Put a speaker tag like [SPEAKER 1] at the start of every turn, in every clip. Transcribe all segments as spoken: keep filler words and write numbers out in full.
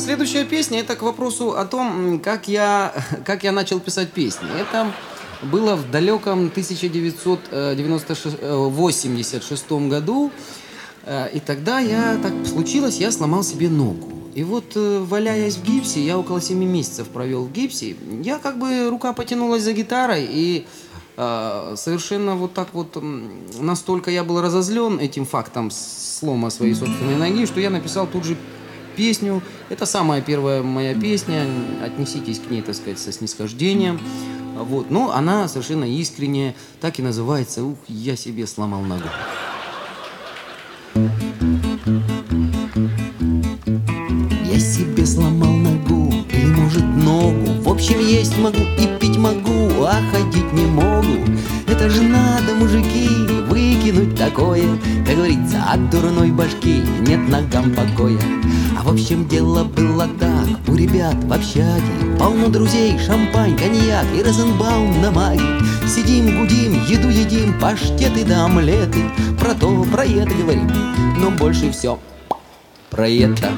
[SPEAKER 1] следующая песня — это к вопросу о том, как я, как я начал писать песни. Это было в далеком тысяча девятьсот восемьдесят шестом году. И тогда я, так случилось, я сломал себе ногу. И вот, валяясь в гипсе, я около семи месяцев провел в гипсе, я как бы, рука потянулась за гитарой, и э, совершенно вот так вот, настолько я был разозлен этим фактом слома своей собственной ноги, что я написал тут же песню. Это самая первая моя песня, отнеситесь к ней, так сказать, со снисхождением. Вот. Но она совершенно искренняя, так и называется «Ух, я себе сломал ногу». Я себе сломал ногу, или, может, ногу. В общем, есть могу и пить могу, а ходить не могу. Это же надо, мужики, выкинуть такое. Как говорится, от дурной башки нет ногам покоя. А в общем, дело было так. У ребят в общаге полно друзей, шампань, коньяк и Розенбаум на маге. Сидим, гудим, еду едим, паштеты да омлеты. Про то, про это говорим, но больше все про это.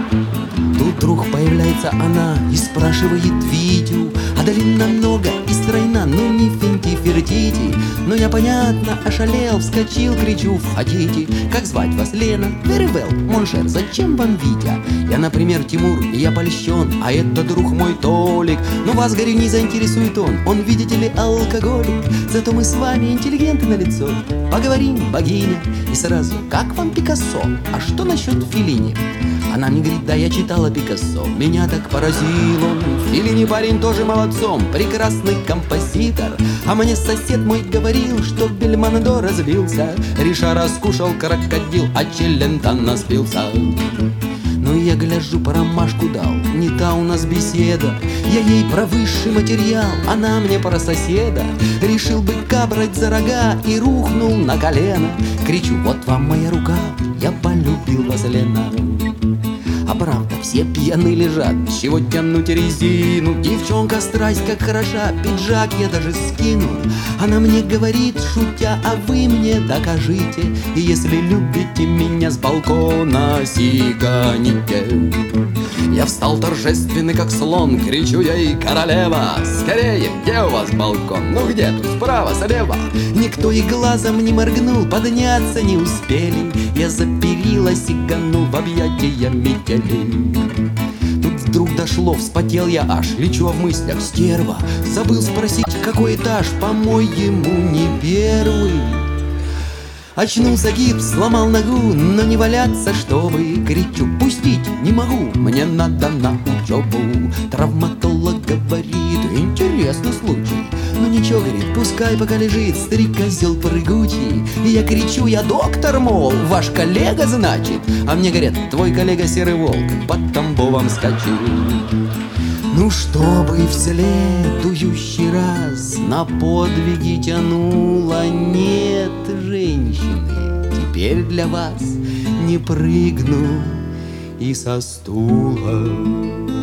[SPEAKER 1] Тут вдруг появляется она и спрашивает Витю: а длинна много и стройна, ну не финти фертити. Но я, понятно, ошалел, вскочил, кричу: входите. Как звать вас? Лена? Very well, Моншер, зачем вам Витя? Я, например, Тимур, и я польщен, а это друг мой Толик. Но вас, говорю, не заинтересует он, он, видите ли, алкоголик. Зато мы с вами интеллигенты на лицо. Поговорим, богиня. И сразу: как вам Пикассо? А что насчет Феллини? Она мне говорит: да, я читала Пикассо. Меня так поразил он. Феллини парень тоже молодцом, прекрасный композитор. А мне сосед мой говорил, что Бельмондо разбился, Риша раскушал крокодил, а Челентано спился. Но я гляжу, по ромашку дал, не та у нас беседа. Я ей про высший материал, она мне про соседа. Решил быка брать за рога и рухнул на колено. Кричу: вот вам моя рука, я полюбил вас, Лена. А правда, все пьяны лежат, чего тянуть резину? Девчонка страсть как хороша, пиджак я даже скину. Она мне говорит, шутя: а вы мне докажите, и если любите меня, с балкона сиганите. Я встал торжественный, как слон, кричу ей: королева, скорее, где у вас балкон? Ну где тут, справа, слева? Никто и глазом не моргнул, подняться не успели. Я за перила сиганул в объятия метели. Тут вдруг дошло, вспотел я аж, лечу, а в мыслях: стерва, забыл спросить, какой этаж, по-моему, не первый. Очнулся гипс, сломал ногу, но не валяться, чтобы. Кричу: пустить не могу, мне надо на учебу. Травматолог говорит: интересный случай. Ну ничего, говорит, пускай пока лежит старик-козел прыгучий. И я кричу: я доктор, мол, ваш коллега, значит. А мне говорят: твой коллега серый волк под Тамбовом скачет. Ну, чтобы в следующий раз на подвиги тянуло, нет, женщины, теперь для вас не прыгну и со стула.